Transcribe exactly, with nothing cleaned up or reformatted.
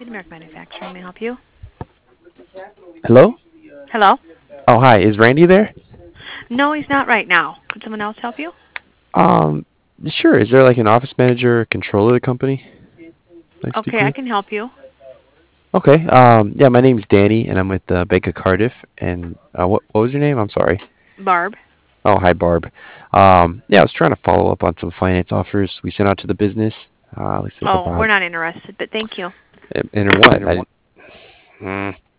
American Manufacturing. May I help you? Hello? Hello? Oh, hi. Is Randy there? No, he's not right now. Could someone else help you? Um, sure. Is there like an office manager or controller of the company I speak Okay, I with? can help you. Okay. Um, yeah, my name's Danny, and I'm with uh, Bank of Cardiff. And uh, what what was your name? I'm sorry. Barb. Oh, hi, Barb. Um, yeah, I was trying to follow up on some finance offers we sent out to the business. Uh, looks like Oh, we're about not interested, but thank you. and and what? I didn't. Hmm.